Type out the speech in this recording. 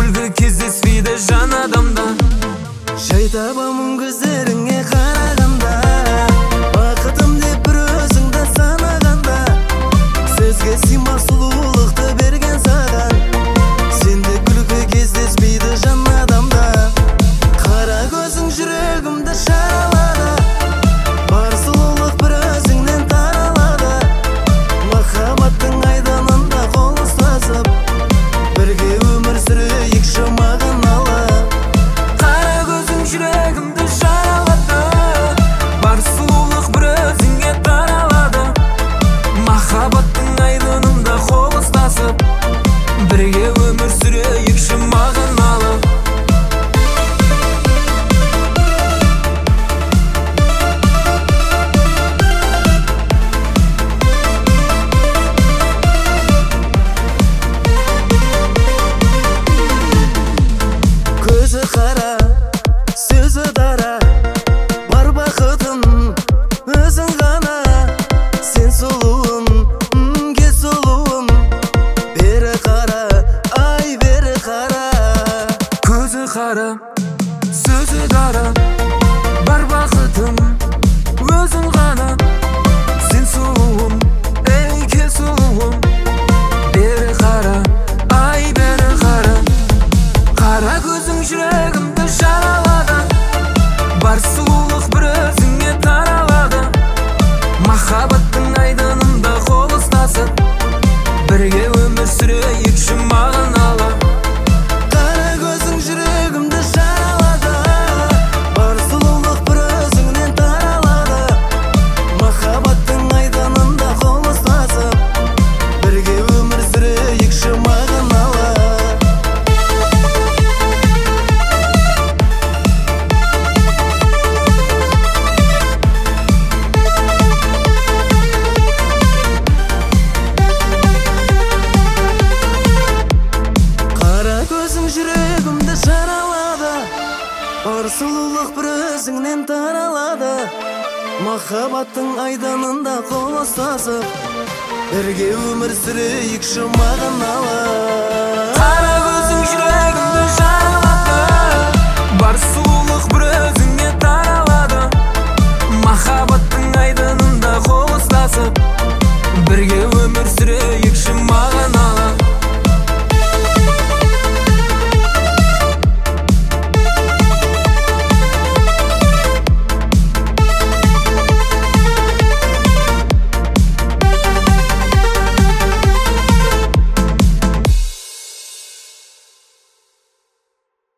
күлгі кездеспейді жан адамда. Жай табамын көздеріңе қарағанда, бақытым деп бір өзіңді санағанда. Сөзге сыймас сұлулықты берген саған, сенде күлкі кездеспейді жан адамда. Қара көзің жүрегімді шаралады, бар сұлулық бір өзіңнен таралады. Махаббаттың айданында қол ұстасып, бірге өмір сүрейікші мағыналы. Қара көзің жүрегімді жаралады, бар сұлулық бір өзіңе таралады. Махаббаттың айдынында қол ұстасып, бірге өмір сүрейікші мағыналы. Көзі қара, сөзі дара, бар бақытым өзің ғана. Сен сұлуым, кез сұлуым, бері қара, ай бері қара. Көзі қара, сөзі дара, бар бақытым өзің ғана. Сен сұлуым, ей кез сұлуым, бері қара, ай бері қара. Қара көзің жүрегімді жаралады, бар сұлулық бір өзіңе таралады. Махаббаттың айдынында қол ұстасып, бірге өмір сүрейікші мағыналы. Қара көзің жүрегімді жаралады, бар сұлулық бір өзіңнен таралады. Махаббаттың айданында қол ұстасып, бірге өмір сүрейікші мағыналы. Қара көзің жүрегімді жаралады, бар сұлулық бір өзіңнен таралады. Махаббаттың айданында қол ұстасып, бірге өмір сүрейікші мағыналы.